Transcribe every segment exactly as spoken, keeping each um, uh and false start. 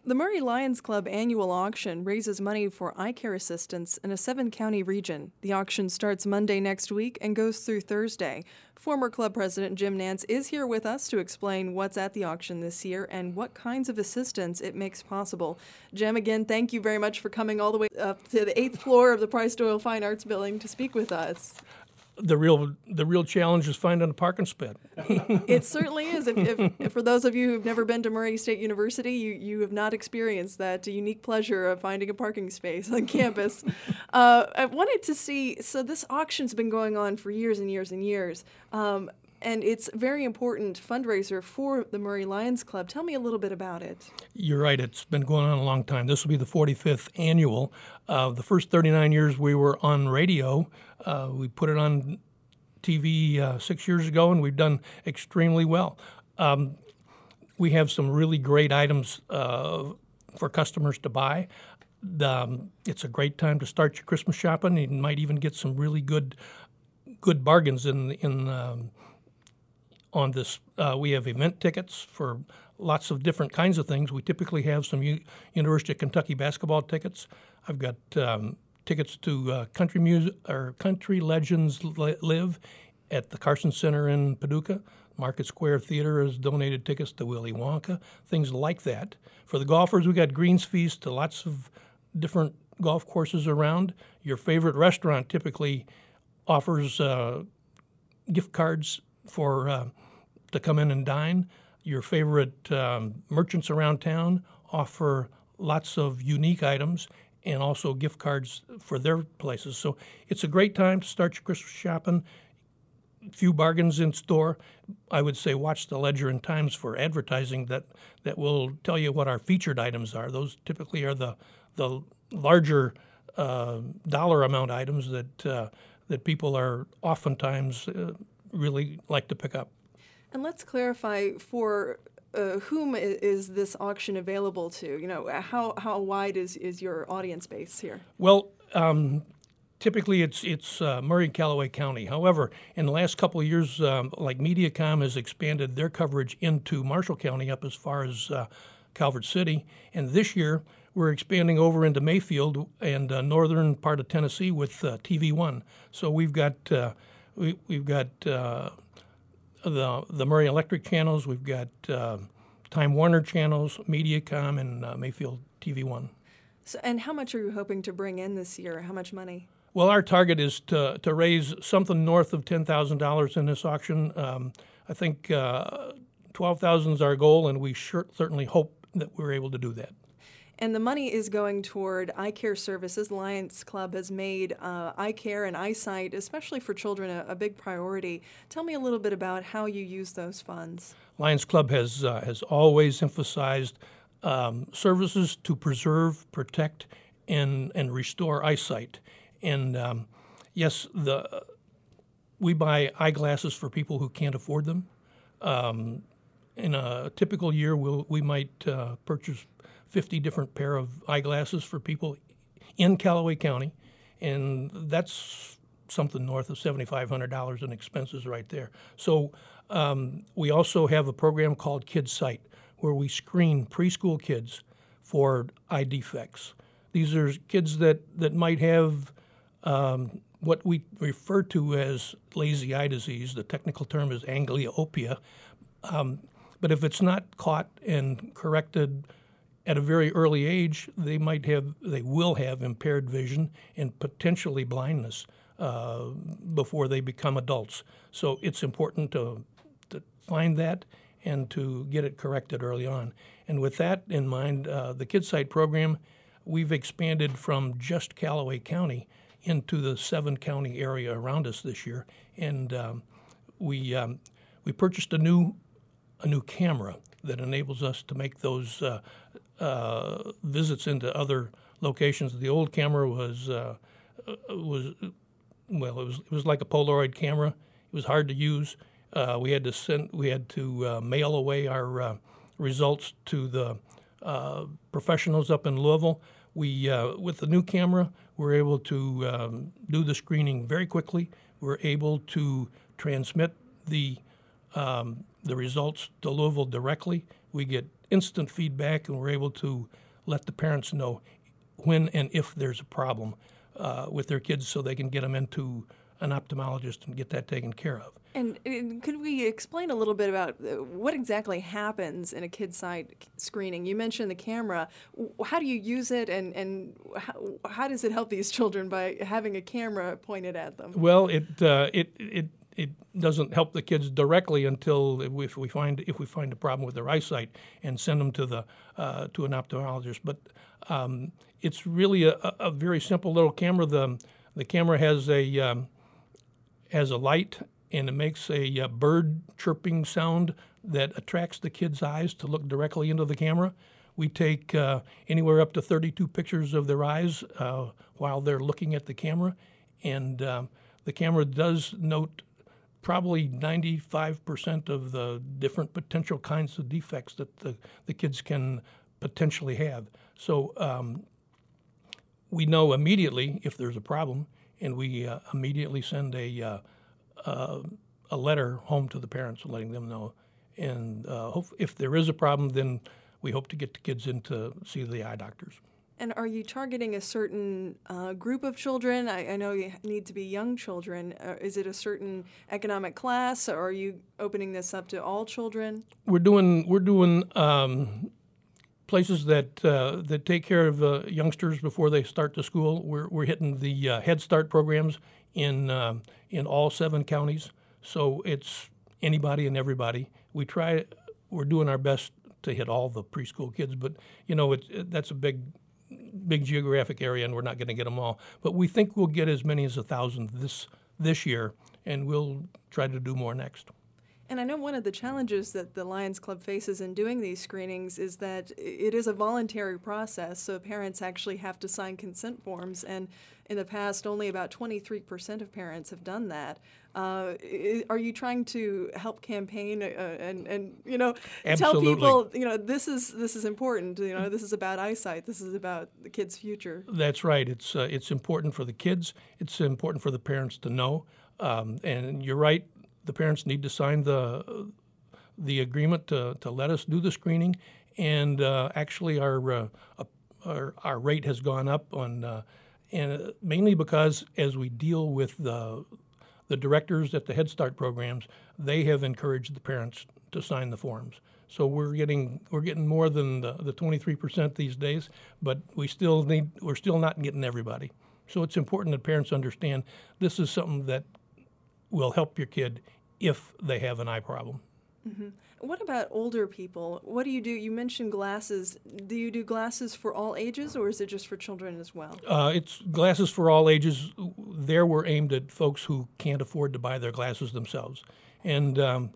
The Murray Lions Club annual auction raises money for eye care assistance in a seven-county region. The auction starts Monday next week and goes through Thursday. Former club president Jim Nance is here with us to explain what's at the auction this year and what kinds of assistance it makes possible. Jim, again, thank you very much for coming all the way up to the eighth floor of the Price Doyle Fine Arts Building to speak with us. The real the real challenge is finding a parking spot. It certainly is. If, if, if for those of you who've never been to Murray State University, you, you have not experienced that unique pleasure of finding a parking space on campus. uh, I wanted to see, so this auction's been going on for years and years and years, um, and it's a very important fundraiser for the Murray Lions Club. Tell me a little bit about it. You're right. It's been going on a long time. This will be the forty-fifth annual. Uh, the first thirty-nine years we were on radio. Uh, we put it on T V uh, six years ago, and we've done extremely well. Um, we have some really great items uh, for customers to buy. Um, it's a great time to start your Christmas shopping. You might even get some really good good bargains in in um, on this. Uh, we have event tickets for lots of different kinds of things. We typically have some U- University of Kentucky basketball tickets. I've got um, tickets to uh, country music or Country Legends Li- Live at the Carson Center in Paducah. Market Square Theater has donated tickets to Willy Wonka, things like that. For the golfers, we got greens fees to lots of different golf courses around. Your favorite restaurant typically offers uh, gift cards for uh, to come in and dine. Your favorite um, merchants around town offer lots of unique items and also gift cards for their places. So it's a great time to start your Christmas shopping. Few bargains in store. I would say watch the Ledger and Times for advertising that, that will tell you what our featured items are. Those typically are the the larger uh, dollar amount items that uh, that people are oftentimes uh, really like to pick up. And let's clarify for uh, whom i- is this auction available to? You know, how how wide is, is your audience base here? Well, um, typically it's it's uh, Murray and Callaway County. However, in the last couple of years, um, like Mediacom has expanded their coverage into Marshall County up as far as uh, Calvert City, and this year we're expanding over into Mayfield and uh, northern part of Tennessee with uh, T V one. So we've got uh, we, we've got uh, the the Murray Electric channels, we've got uh, Time Warner channels, Mediacom, and uh, Mayfield T V one. So, and how much are you hoping to bring in this year? How much money? Well, our target is to to raise something north of ten thousand dollars in this auction. Um, I think uh, twelve thousand is our goal, and we sure, certainly hope that we're able to do that. And the money is going toward eye care services. Lions Club has made uh, eye care and eyesight, especially for children, a, a big priority. Tell me a little bit about how you use those funds. Lions Club has uh, has always emphasized um, services to preserve, protect, and and restore eyesight. And um, yes, the we buy eyeglasses for people who can't afford them. Um, in a typical year, we'll, we might uh, purchase fifty different pair of eyeglasses for people in Callaway County, and that's something north of seventy-five hundred dollars in expenses right there. So um, we also have a program called Kids Sight, where we screen preschool kids for eye defects. These are kids that, that might have um, what we refer to as lazy eye disease. The technical term is amblyopia. Um, but if it's not caught and corrected at a very early age, they might have, they will have impaired vision and potentially blindness uh, before they become adults. So it's important to, to find that and to get it corrected early on. And with that in mind, uh, the KidSight program, we've expanded from just Callaway County into the seven-county area around us this year, and um, we um, we purchased a new a new camera that enables us to make those uh, uh, visits into other locations. The old camera was uh, was well, it was it was like a Polaroid camera. It was hard to use. Uh, we had to send we had to uh, mail away our uh, results to the uh, professionals up in Louisville. We uh, with the new camera, we're able to um, do the screening very quickly. We're able to transmit the um, the results to Louisville directly. We get instant feedback, and we're able to let the parents know when and if there's a problem uh, with their kids so they can get them into an ophthalmologist and get that taken care of. And, and could we explain a little bit about uh, what exactly happens in a KidSight screening? You mentioned the camera. How do you use it, and, and how, how does it help these children by having a camera pointed at them? Well, it uh, it it it doesn't help the kids directly until if we find if we find a problem with their eyesight and send them to the uh, to an ophthalmologist. But um, it's really a, a very simple little camera. The the camera has a um, has a light, and it makes a uh, bird chirping sound that attracts the kids' eyes to look directly into the camera. We take uh, anywhere up to thirty-two pictures of their eyes uh, while they're looking at the camera, and um, the camera does note probably ninety-five percent of the different potential kinds of defects that the, the kids can potentially have. So um, we know immediately if there's a problem, and we uh, immediately send a uh, uh, a letter home to the parents letting them know. And uh, hope if there is a problem, then we hope to get the kids in to see the eye doctors. And are you targeting a certain uh, group of children? I, I know you need to be young children. Uh, is it a certain economic class, or are you opening this up to all children? We're doing we're doing um, places that uh, that take care of uh, youngsters before they start to school. We're we're hitting the uh, Head Start programs in uh, in all seven counties. So it's anybody and everybody. We try. We're doing our best to hit all the preschool kids, but you know it, it that's a big. big geographic area, and we're not going to get them all. But we think we'll get as many as a thousand this this year, and we'll try to do more next. And I know one of the challenges that the Lions Club faces in doing these screenings is that it is a voluntary process, so parents actually have to sign consent forms, and in the past, only about twenty-three percent of parents have done that. Uh, are you trying to help campaign uh, and, and you know Absolutely. tell people you know this is this is important, you know this is about eyesight, this is about the kids' future? That's right. It's uh, it's important for the kids. It's important for the parents to know. Um, and you're right. The parents need to sign the the agreement to, to let us do the screening. And uh, actually, our, uh, our our rate has gone up on, uh, and mainly because as we deal with the the directors at the Head Start programs, they have encouraged the parents to sign the forms. So we're getting we're getting more than the, the twenty-three percent these days, but we still need we're still not getting everybody. So it's important that parents understand this is something that will help your kid if they have an eye problem. Mm-hmm. What about older people? What do you do? You mentioned glasses. Do you do glasses for all ages, or is it just for children as well? Uh, it's glasses for all ages. There we're aimed at folks who can't afford to buy their glasses themselves. And um,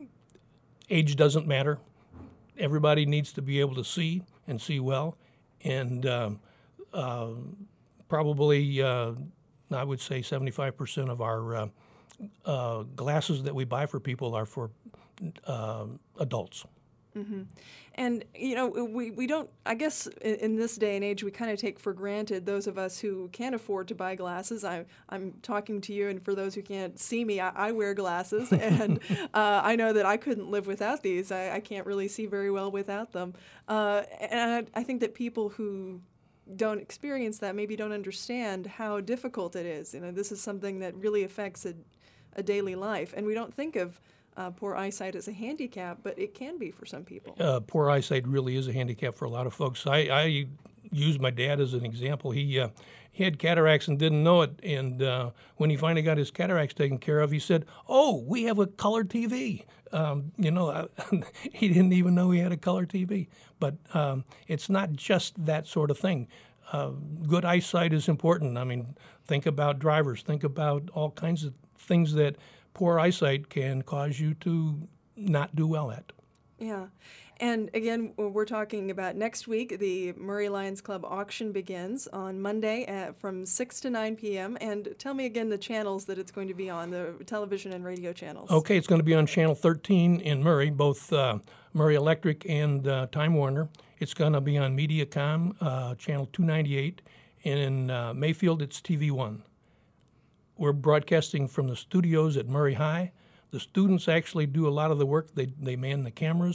age doesn't matter. Everybody needs to be able to see and see well. And um, uh, probably, uh, I would say seventy-five percent of our uh, uh, glasses that we buy for people are for uh, adults. Mm-hmm. And, you know, we, we don't, I guess in, in this day and age, we kind of take for granted those of us who can't afford to buy glasses. I, I'm talking to you, and for those who can't see me, I, I wear glasses, and uh, I know that I couldn't live without these. I, I can't really see very well without them. Uh, and I, I think that people who don't experience that maybe don't understand how difficult it is. You know, this is something that really affects a, a daily life, and we don't think of Uh, poor eyesight as a handicap, but it can be for some people. Uh, poor eyesight really is a handicap for a lot of folks. I, I use my dad as an example. He uh, he had cataracts and didn't know it, and uh, when he finally got his cataracts taken care of, he said, "Oh, we have a color T V." Um, you know, I, he didn't even know he had a color T V. But um, it's not just that sort of thing. Uh, good eyesight is important. I mean, think about drivers. Think about all kinds of things that poor eyesight can cause you to not do well at. Yeah. And again, we're talking about next week. The Murray Lions Club auction begins on Monday at, from six to nine p.m. And tell me again the channels that it's going to be on, the television and radio channels. Okay, it's going to be on Channel thirteen in Murray, both uh, Murray Electric and uh, Time Warner. It's going to be on Mediacom, uh, Channel two ninety-eight. And in uh, Mayfield, it's T V one. We're broadcasting from the studios at Murray High. The students actually do a lot of the work. They they man the cameras.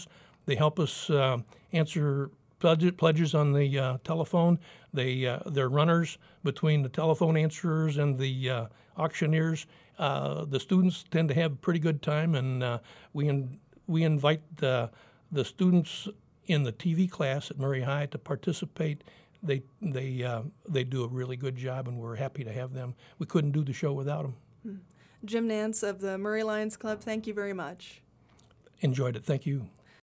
They help us uh, answer pledge- pledges on the uh, telephone. They uh, they're runners between the telephone answerers and the uh, auctioneers. Uh, the students tend to have a pretty good time, and uh, we in, we invite the the students in the T V class at Murray High to participate. They they uh, they do a really good job, and we're happy to have them. We couldn't do the show without them. Jim Nance of the Murray Lions Club, thank you very much. Enjoyed it. Thank you.